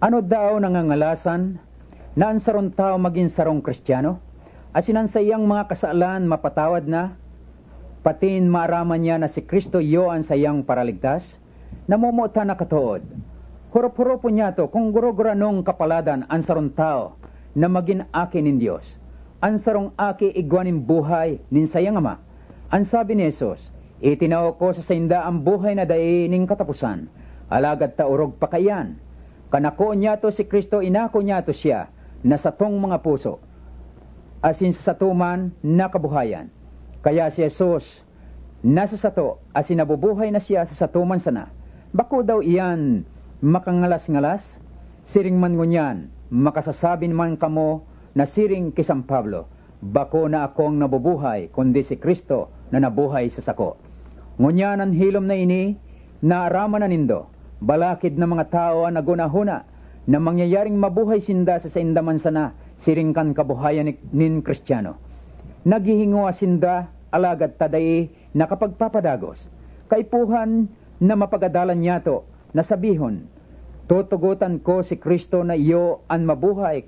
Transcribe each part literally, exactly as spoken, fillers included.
Ano daw nangangalasan na ang sarong tao maging sarong Kristiyano? Asinan sa iyang mga kasalanan mapatawad na, patin maaraman niya na si Kristo iyo ang sayang paraligtas, namumuta na katuod. Hurup-hurupo niya to kung guro-guranong kapaladan ang sarong tao na maging aki nin Diyos. Ang sarong aki igwanin buhay nin sayang ama. Ang sabi ni Jesus, itinaw ko sa sainda ang buhay na dai ning katapusan, alagad ta urog pa kayan. Kanako niya to si Kristo, inako niya to siya na sa tong mga puso, asin sa satuman na kabuhayan. Kaya si Jesus nasa sato, asin nabubuhay na siya sa satuman sana. Bako daw iyan makangalas-ngalas, siring man ngunyan, makasasabi man kamo na siring kisang Pablo, bako na akong nabubuhay, kundi si Kristo na nabuhay sa sako. Ngunyan ang hilom na ini, naaraman na nindo, balakid na mga tao ang nagunahuna, na mangyayaring mabuhay sinda sa saindaman sana, siring kan kabuhayan nin Kristiyano. Naghihingo sinda, alagad taday nakapagpapadagos. Kaipuhan na mapagadalan niya to, nasabihon, tutugutan ko si Kristo na iyo ang mabuhay,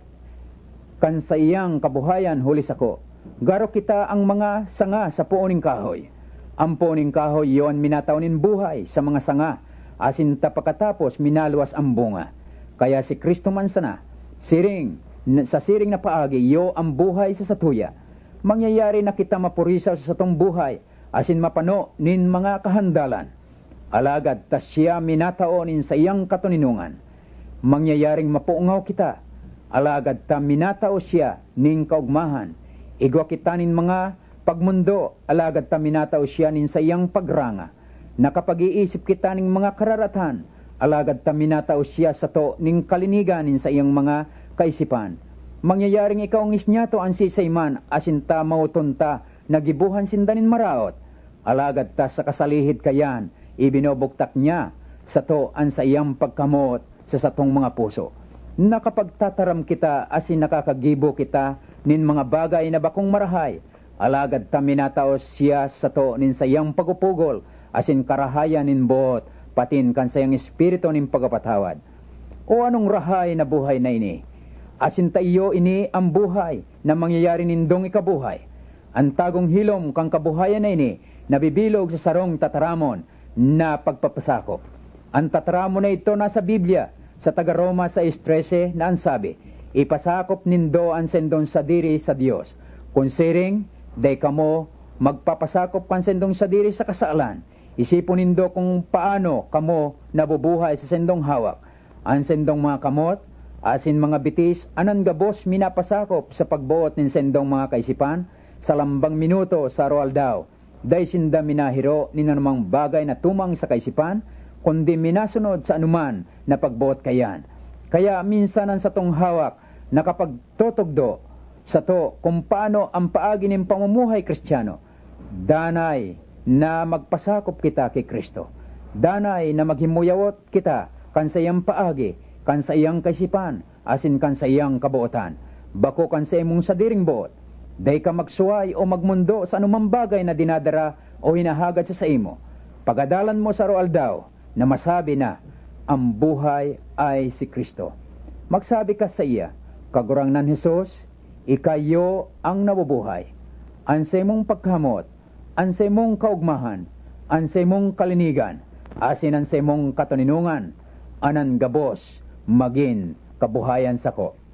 kan sa iyang kabuhayan huli sako. Garo kita ang mga sanga sa puoning kahoy. Ang puoning kahoy yon minatawnin buhay sa mga sanga, asin tapakatapos minaluwas ang bunga. Kaya si Kristo man sana, siring, sa siring na paagi, iyo ang buhay sa satuya. Mangyayari na kita mapurisaw sa satong buhay, asin mapano nin mga kahandalan. Alagad tas siya minataonin sa iyang katuninungan. Mangyayaring mapuungaw kita, alagad ta minatao siya nin kaugmahan. Igwa kita nin mga pagmundo, alagad ta minatao siya nin sa iyang pagranga. Nakapag-iisip kita ning mga kararatan, alagad ta minatao siya sa to ning kalinigan nin sa iyang mga kaisipan. Mangyayaring ikaw ang isnyato ang sisayman, asin ta mautunta, nagibuhan sindanin maraot. Alagad ta sa kasalihid kayan, ibinobuktak niya sa to ang sa iyang pagkamot sa satong mga puso. Nakapagtataram kita, asin nakakagibo kita nin mga bagay na bakong marahay, alagad ta minatao siya sa to nin sa iyang pagupugol, asin karahayan nin bot, patin kan sa iyang espiritu nin pagapatawad. O anong rahay na buhay na ini? Asin ta iyo ini ang buhay na mangyayari nindong ikabuhay. Ang tagong hilom kang kabuhayan na ini, nabibilog sa sarong tataramon na pagpapasakop. Ang tataramon na ito nasa Biblia, sa taga-Roma sa thirteen na ang sabi, ipasakop nindo ang sendong sa diri sa Dios. Kung siring, day kamo magpapasakop kan sendong sa diri sa kasalan. Isipon nindo kung paano kamo nabubuhay sa sendong hawak. Ang sendong mga kamot, asin mga bitis, anan gabos minapasakop sa pagbuot nin sendong mga kaisipan, sa lambang minuto sa roal daw, day sinda minahiro nin anumang bagay na tumang sa kaisipan, kundi minasunod sa anuman na pagbuot kayan. Kaya minsan ang satong hawak, nakapagtutugdo sa to kung paano ang paagi ng pamumuhay Kristiyano. Danay na magpasakop kita kay Kristo. Danay na maghimuyawot kita kan sa iyang paagi, kan sa iyang kaisipan, asin kan sa iyang kabuotan. Bako kan sa imong sadiring buot, day ka magsuway o magmundo sa anumang bagay na dinadara o hinahagad sa sa imo. Pagadalan mo sa roal daw, na masabi na, ang buhay ay si Kristo. Magsabi ka sa iya, kagurang nan Jesus, ikayo ang nabubuhay. Ang sa imong pagkamot, ang sa imong kaugmahan, ang sa imong kalinigan, asin ang sa imong katuninungan, anan gabos, magin kabuhayan sako.